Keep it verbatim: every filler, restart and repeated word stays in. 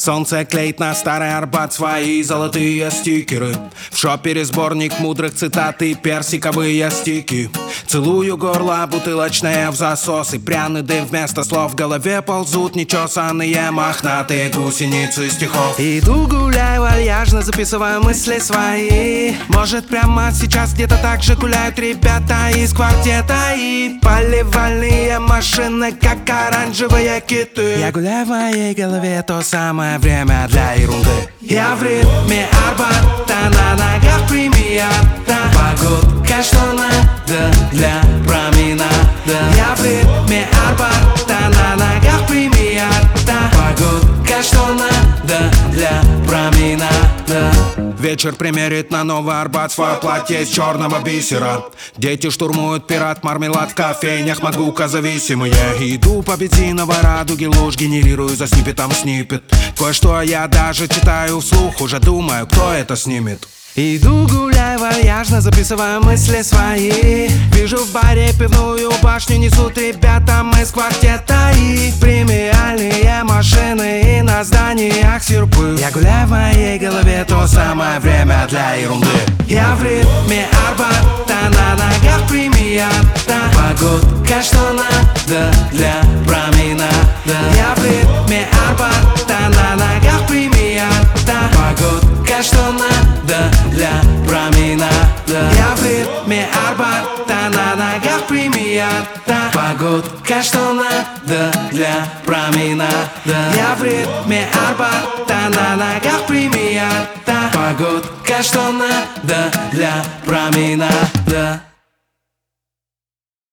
Солнце клеит на старый Арбат свои золотые стикеры. В шопере сборник мудрых цитат и персиковые стики. Целую горло бутылочное в засос, и пряный дым вместо слов в голове ползут нечесанные мохнатые гусеницы стихов. Иду гуляю вальяжно, записываю мысли свои. Может прямо сейчас где-то так же гуляют ребята из квартета. И поливальные машины, как оранжевые киты. Я гуляю в моей голове, то самое время для ерунды. Я в ритме Арбата, на ногах премиата. Погодка, что надо для променада. Я в ритме Арбата, на ногах премиата. Погодка, что надо для променада. Вечер примерит на Новый Арбат свое платье из черного бисера. Дети штурмуют пират, мармелад в кофейнях, магука зависимые. Иду по бензиновой радуге, ложь генерирую за сниппетом сниппет. Кое-что я даже читаю вслух, уже думаю, кто это снимет. Иду гуляю вальяжно, записываю мысли свои. Вижу в баре пивную башню, несут ребята из квартета. И премиальные машины, и на зданиях сюрприз. Я гуляю в моей голове, то самое время для ерунды. Я в ритме Арбата, на ногах премиата. Погодка, что надо для променада. Я в ритме Арбата, на ногах премиата. Погодка, что надо для променада. Я в ритме Арбата, на ногах премиата. Погодка, что надо для променада. Я в ритме Арбата, на ногах премиата. Погодка, что надо для променада.